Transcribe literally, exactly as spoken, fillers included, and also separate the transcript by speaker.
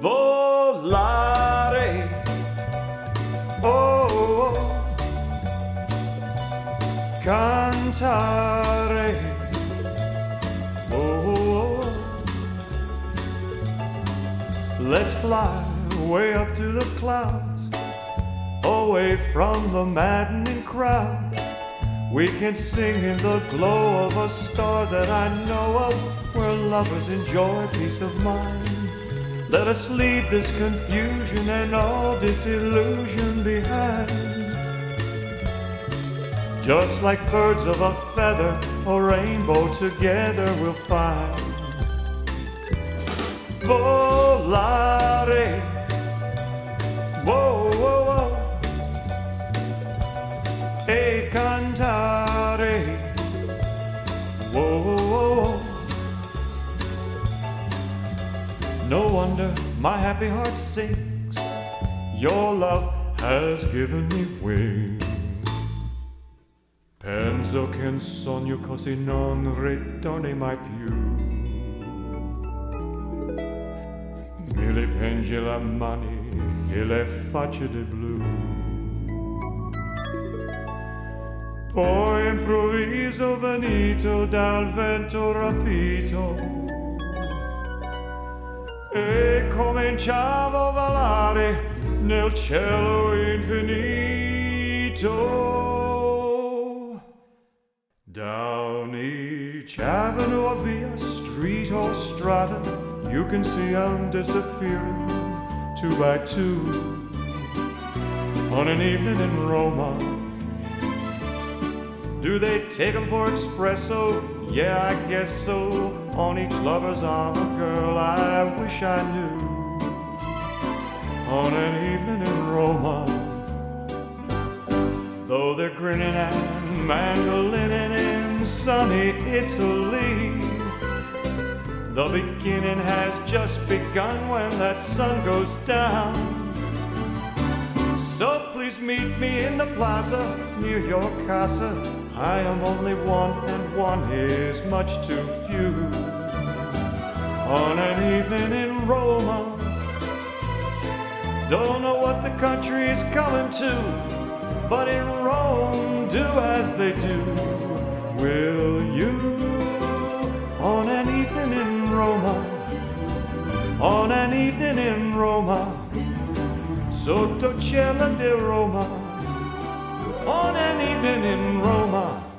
Speaker 1: volare. Oh, cantare. Oh, let's fly way up to the clouds, away from the maddening crowd. We can sing in the glow of a star that I know of, where lovers enjoy peace of mind. Let us leave this confusion and all disillusion behind. Just like birds of a feather, a rainbow together we'll find. Volare, whoa, whoa, whoa, e cantare, whoa, whoa, whoa. No wonder my happy heart sings, your love has given me wings. Penso che un sogno così non ritorni mai più. Mi ripengi le mani e le facce di blu. Poi improvviso venito dal vento rapito e cominciavo a volare nel cielo infinito. Down each avenue or via, street or strata, you can see I'm disappearing two by two. On an evening in Roma, do they take 'em for espresso? Yeah, I guess so. On each lover's arm a girl I wish I knew. On an evening in Roma, though they're grinning and mandolining in sunny Italy, the beginning has just begun when that sun goes down. So please meet me in the plaza near your casa. I am only one and one is much too few. On an evening in Roma, don't know what the country is coming to, but in Rome, do as they do. Will you? On an evening in Roma, on an evening in Roma, sotto cielo di Roma, on an evening in Roma.